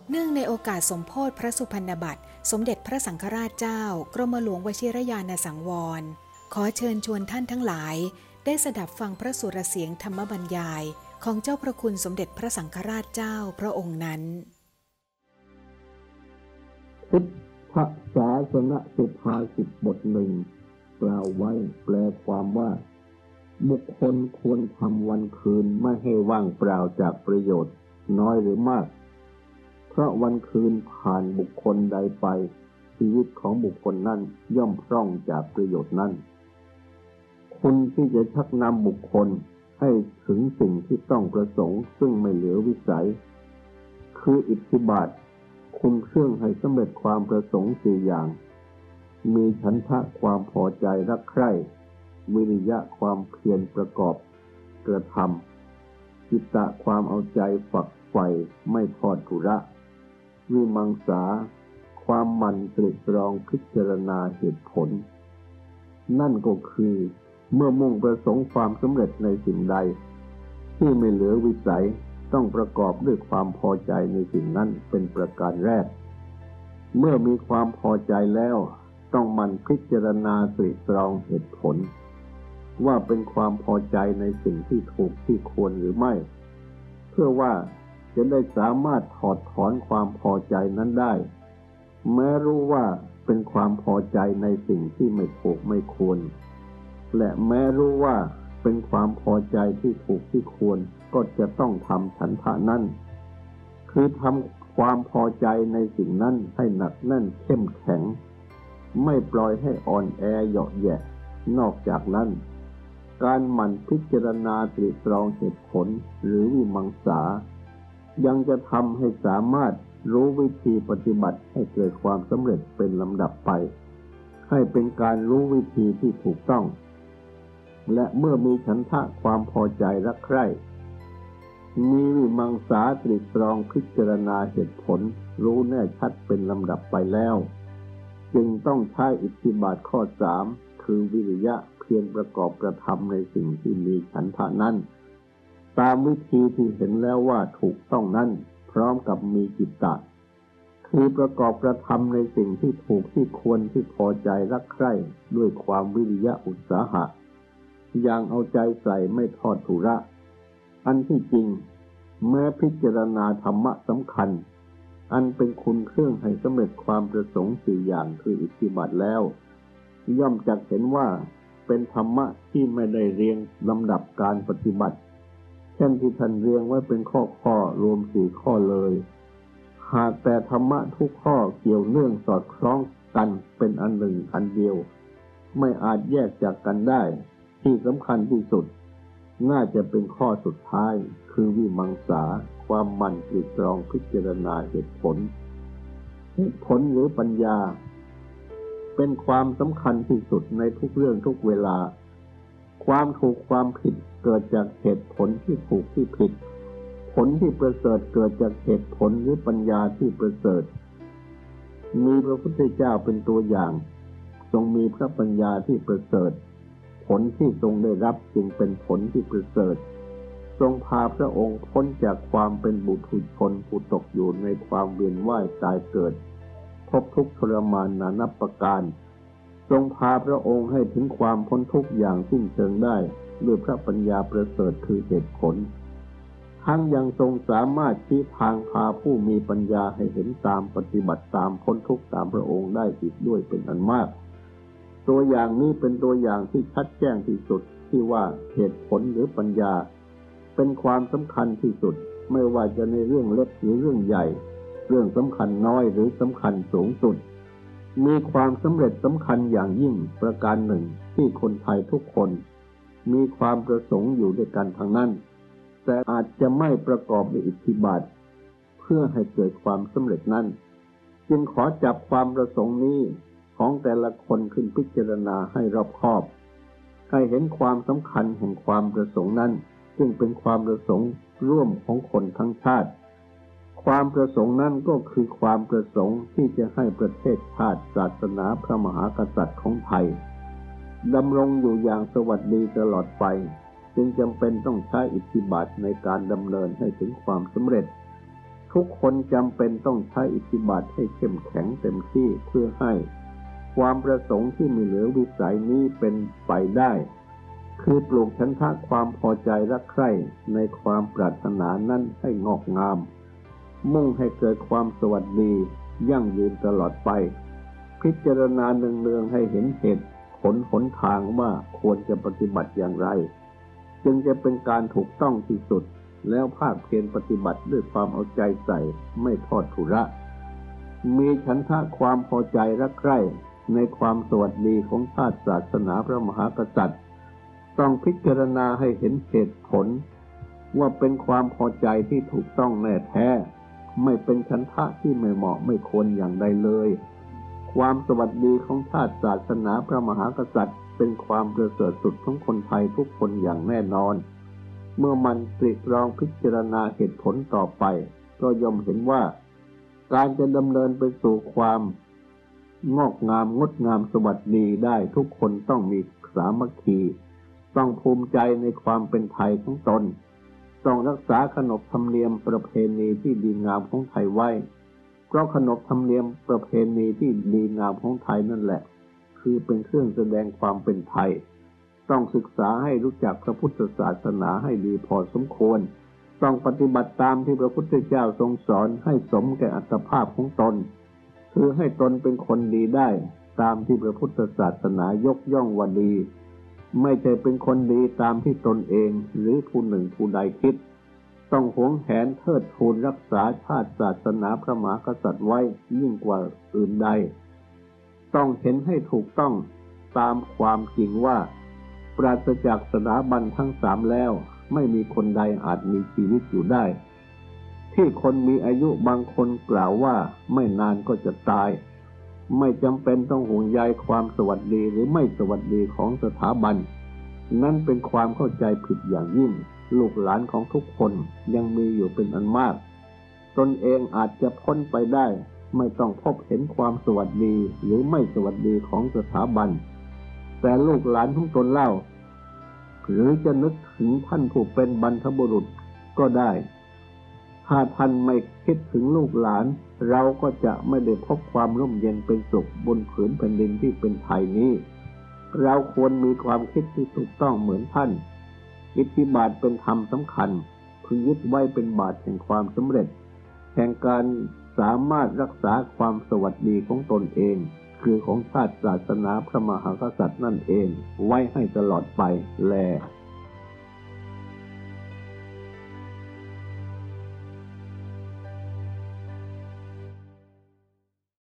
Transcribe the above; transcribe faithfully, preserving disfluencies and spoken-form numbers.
เนื่องในโอกาสสมโภชพระสุพรรณบัตรสมเด็จพระสังฆราชเจ้ากรมหลวงวชิรยานสังวรขอเชิญชวนท่านทั้งหลายได้สดับฟังพระสุรเสียงธรรมบรรยายของเจ้าพระคุณสมเด็จพระสังฆราชเจ้าพระองค์นั้นพุทธศาสนสุภาษิตบทหนึ่งกล่าวไว้แปลความว่าบุคคลควรทำวันคืนไม่ให้ว่างเปล่าจากประโยชน์น้อยหรือมากเพราะวันคืนผ่านบุคคลใดไปชีวิตของบุคคลนั้นย่อมพร่องจากประโยชน์นั้นคุณที่จะชักนำบุคคลให้ถึงสิ่งที่ต้องประสงค์ซึ่งไม่เหลือวิสัยคืออิทธิบาทคุณเครื่องให้สำเร็จความประสงค์สี่อย่างมีฉันทะความพอใจรักใคร่วิริยะความเพียรประกอบกระทำจิตตะความเอาใจฝักใฝ่ไม่ทอดทุระวิมังสาความหมั่นตรึกตรองพิจารณาเหตุผลนั่นก็คือเมื่อมุ่งประสงค์ความสำเร็จในสิ่งใดที่ไม่เหลือวิสัยต้องประกอบด้วยความพอใจในสิ่งนั้นเป็นประการแรกเมื่อมีความพอใจแล้วต้องหมั่นพิจารณาตรึกตรองเหตุผลว่าเป็นความพอใจในสิ่งที่ถูกที่ควรหรือไม่เพื่อว่าจะได้สามารถถอดถอนความพอใจนั้นได้แม้รู้ว่าเป็นความพอใจในสิ่งที่ไม่ถูกไม่ควรและแม้รู้ว่าเป็นความพอใจที่ถูกที่ควรก็จะต้องทำฉันทะนั้นคือทำความพอใจในสิ่งนั้นให้หนักแน่นเข้มแข็งไม่ปล่อยให้อ่อนแอเหยาะแยะนอกจากนั้นการหมั่นพิจารณาตรึกตรองเหตุผลหรือวิมังสายังจะทำให้สามารถรู้วิธีปฏิบัติให้เกิดความสำเร็จเป็นลำดับไปให้เป็นการรู้วิธีที่ถูกต้องและเมื่อมีฉันทะความพอใจรักใคร่มีวิมังสาตรึกตรองพิจารณาเหตุผลรู้แน่ชัดเป็นลำดับไปแล้วจึงต้องใช้อิทธิบาทข้อสามคือวิริยะเพียรประกอบกระทำในสิ่งที่มีฉันทะนั้นตามวิธีที่เห็นแล้วว่าถูกต้องนั้นพร้อมกับมีจิตตะคือประกอบกระทำในสิ่งที่ถูกที่ควรที่พอใจรักใคร่ด้วยความวิริยะอุตสาหะอย่างเอาใจใส่ไม่ทอดทุระอันที่จริงแม้พิจารณาธรรมะสำคัญอันเป็นคุณเครื่องให้สำเร็จความประสงค์สี่อย่างคืออิทธิบาทแล้วย่อมจักเห็นว่าเป็นธรรมะที่ไม่ได้เรียงลำดับการปฏิบัติเช่นที่ท่านเรียงไว้เป็นข้อข้อรวมสี่ข้อเลยหากแต่ธรรมะทุกข้อเกี่ยวเนื่องสอดคล้องกันเป็นอันหนึ่งอันเดียวไม่อาจแยกจากกันได้ที่สำคัญที่สุดน่าจะเป็นข้อสุดท้ายคือวิมังสาความหมั่นตรึกตรองพิจารณาเหตุผลเหตุผลหรือปัญญาเป็นความสำคัญที่สุดในทุกเรื่องทุกเวลาความถูกความผิดเกิดจากเหตุผลที่ถูกที่ผิดผลที่ประเสริฐเกิดจากเหตุผลหรือปัญญาที่ประเสริฐมีพระพุทธเจ้าเป็นตัวอย่างทรงมีพระปัญญาที่ประเสริฐผลที่ทรงได้รับจึงเป็นผลที่ประเสริฐทรงพาพระองค์พ้นจากความเป็นบุถุชนผู้ตกอยู่ในความเวียนว่ายตายเกิดพบทุกข์ทรมานนานับประการทรงพาพระองค์ให้ถึงความพ้นทุกข์อย่างสิ้นเชิงได้ด้วยพระปัญญาประเสริฐคือเหตุผลทั้งยังทรงสามารถชี้ทางพาผู้มีปัญญาให้เห็นตามปฏิบัติตามพ้นทุกข์ตามพระองค์ได้อีกด้วยเป็นอันมากตัวอย่างนี้เป็นตัวอย่างที่ชัดแจ้งที่สุดที่ว่าเหตุผลหรือปัญญาเป็นความสำคัญที่สุดไม่ว่าจะในเรื่องเล็กหรือเรื่องใหญ่เรื่องสำคัญน้อยหรือสำคัญสูงสุดมีความสำเร็จสำคัญอย่างยิ่งประการหนึ่งที่คนไทยทุกคนมีความประสงค์อยู่ด้วยกันทั้งนั้นแต่อาจจะไม่ประกอบด้วยอิทธิบาทเพื่อให้เกิดความสำเร็จนั้นจึงขอจับความประสงค์นี้ของแต่ละคนขึ้นพิจารณาให้รอบคอบให้เห็นความสำคัญแห่งความประสงค์นั้นซึ่งเป็นความประสงค์ร่วมของคนทั้งชาติความประสงค์นั้นก็คือความประสงค์ที่จะให้ประเทศชาติศาสนาพระมหากษัตริย์ของไทยดำรงอยู่อย่างสวัสดีตลอดไปจึงจำเป็นต้องใช้อิทธิบาทในการดำเนินให้ถึงความสำเร็จทุกคนจำเป็นต้องใช้อิทธิบาทให้เข้มแข็งเต็มที่เพื่อให้ความประสงค์ที่มีเหลือวิสัยนี้เป็นไปได้คือปลูกฉันทะความพอใจรักใคร่ในความปรารถนานั้นให้งอกงามมุ่งให้เกิดความสวัสดียั่งยืนตลอดไปพิจารณาเนืองๆให้เห็นเหตุผลหนทางว่าควรจะปฏิบัติอย่างไรจึงจะเป็นการถูกต้องที่สุดแล้วภาคเพียรปฏิบัติด้วยความเอาใจใส่ไม่ทอดทุระมีฉันทะความพอใจรักใคร่ในความสวัสดีของชาติศาสนาพระมหากษัตริย์ต้องพิจารณาให้เห็นเหตุผลว่าเป็นความพอใจที่ถูกต้องแน่แท้ไม่เป็นฉันทะที่ไม่เหมาะไม่ควรอย่างใดเลยความสวัสดีของชาติศาสนาพระมหากษัตริย์เป็นความประเสริฐสุดของคนไทยทุกคนอย่างแน่นอนเมื่อมันตรีตรองพิจารณาเหตุผลต่อไปก็ย่อมเห็นว่าการจะดำเนินไปสู่ความงอกงามงดงามสวัสดีได้ทุกคนต้องมีสามัคคีต้องภูมิใจในความเป็นไทยของตนต้องรักษาขนบธรรมเนียมประเพณีที่ดีงามของไทยไว้เพราะขนบธรรมเนียมประเพณีที่ดีงามของไทยนั่นแหละคือเป็นเครื่องแสดงความเป็นไทยต้องศึกษาให้รู้จักพระพุทธศาสนาให้ดีพอสมควรต้องปฏิบัติตามที่พระพุทธเจ้าทรงสอนให้สมแก่อัตภาพของตนคือให้ตนเป็นคนดีได้ตามที่พระพุทธศาสนายกย่องว่าดีไม่ใช่เป็นคนดีตามที่ตนเองหรือผู้หนึ่งผู้ใดคิดต้องหวงแหนเทิดทูนรักษาชาติศาสนาพระมหากษัตริย์ไว้ยิ่งกว่าอื่นใดต้องเห็นให้ถูกต้องตามความจริงว่าปราศจากสถาบันทั้งสามแล้วไม่มีคนใดอาจมีชีวิตอยู่ได้ที่คนมีอายุบางคนกล่าวว่าไม่นานก็จะตายไม่จำเป็นต้องห่วงใยความสวัสดีหรือไม่สวัสดีของสถาบันนั่นเป็นความเข้าใจผิดอย่างยิ่งลูกหลานของทุกคนยังมีอยู่เป็นอันมากตนเองอาจจะพ้นไปได้ไม่ต้องพบเห็นความสวัสดีหรือไม่สวัสดีของสถาบันแต่ลูกหลานของตนเล่าหรือจะนึกถึงท่านผู้เป็นบรรพบุรุษก็ได้ถ้าท่านไม่คิดถึงลูกหลานเราก็จะไม่ได้พบความร่มเย็นเป็นสุขบนผืนแผ่นดินที่เป็นไทยนี้เราควรมีความคิดที่ถูกต้องเหมือนท่านอิทธิบาทเป็นธรรมสำคัญพึงยึดไว้เป็นบาทแห่งความสำเร็จแห่งการสามารถรักษาความสวัสดีของตนเองคือของชาติศาสนาพระมหากษัตริย์นั่นเองไว้ให้ตลอดไปแล